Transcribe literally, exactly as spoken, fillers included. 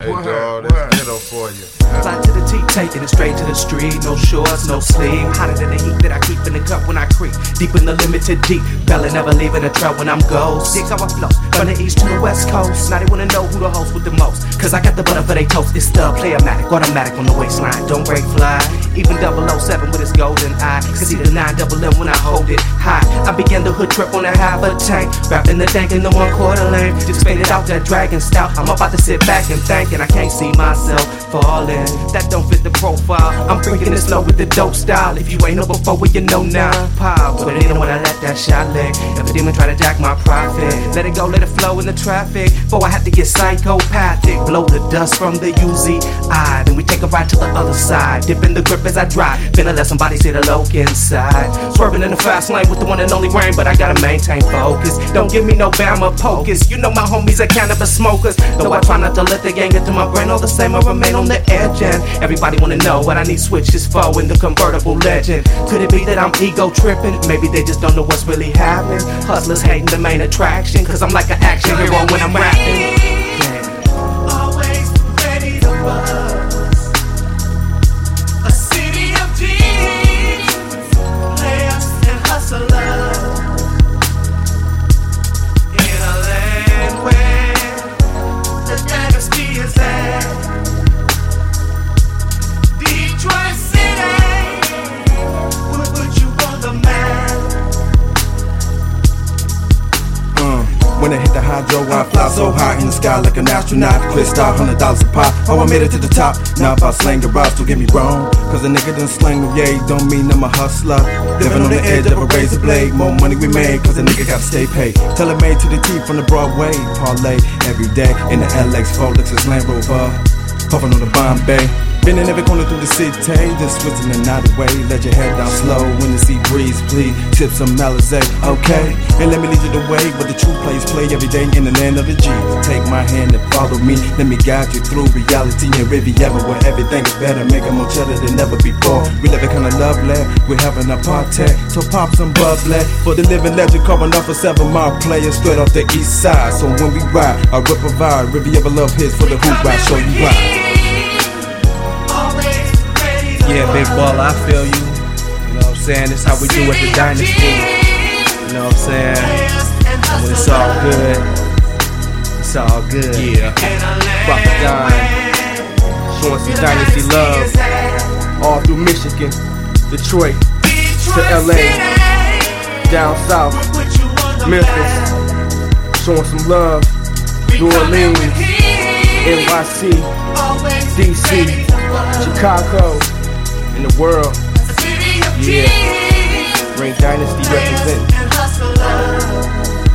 Hey, dog, that's ghetto for you. Fly to the T, taking it straight to the street. No shorts, no sleep. Hotter than the heat that I keep in the cup when I creep. Deep in the limited deep. Belly never leaving a trail when I'm ghost. Dig how I flow from the east to the west coast. Now they wanna know who the host with the most. Cause I got the butter for they toast. It's the Play-O-Matic, automatic on the waistline. Don't break fly. Even double oh seven with his golden eye. Cause see the nine double M when I hold it high. I began the hood trip on a half a tank. Rapping the dank in the one quarter lane. Just faded out that dragon stout. I'm about to sit back and think. And I can't see myself falling. That don't fit the profile. I'm freaking it slow with the dope style. If you ain't know before, well you know now. Pop, but it ain't when I let that shot lick. If a demon try to jack my profit, let it go, let it flow in the traffic. Before I have to get psychopathic. Blow the dust from the U Z I. Then we take a ride to the other side. Dip in the grip as I drive. Finna let somebody see the loke inside. Swerving in the fast lane with the one and only rain, but I gotta maintain focus. Don't give me no Bama pocus. You know my homies are cannabis smokers. Though I try not to let the gang get to my brain, all the same I remain on the edge. And everybody wanna know what I need switches for in the convertible legend. Could it be that I'm ego tripping? Maybe they just don't know what's really happening. Hustlers hating the main attraction, cause I'm like an action hero when I'm rapping. Yeah. Always ready to buzz. A city of dreams, players and hustlers. In a land where the dynasty is at. Detroit City will put you on the map. Uh, when I hit the hydro, I fly so high in the sky like an astronaut. Quit star, hundred dollars a pop. Oh, I made it to the top. Now if I slang the rocks, don't get me wrong. Cause a nigga done slang no yay, don't mean I'm a hustler. Living on the edge of a razor blade. More money we made, cause a nigga gotta stay paid. Tell it made to the T from the Broadway. Parlay every day in the L X four Lexus Land Rover. Puffin' on the Bombay. Been in every corner through the city, just switching the night away. Let your head down slow when the sea breeze, please. Tip some Alizé, okay? And let me lead you the way, but the true plays play every day in the land of the G. Take my hand and follow me, let me guide you through reality and Riviera, where everything is better, make them more cheddar than never before. We live it kinda lovely, we're having a party, so pop some bubbly. For the living legend, calling off a seven mile player straight off the east side. So when we ride, I rip a vibe, Riviera love hits for the hoop ride, show you why. Yeah, big baller, I feel you. You know what I'm saying? This how we do at the Dynasty. You know what I'm saying? And when it's all good, it's all good. Yeah. Crocodile, showing some Dynasty love all through Michigan, Detroit, to L A, down south, Memphis, showing some love, New Orleans, N Y C, D C, Chicago. In the world, yeah, Ring Dynasty represent.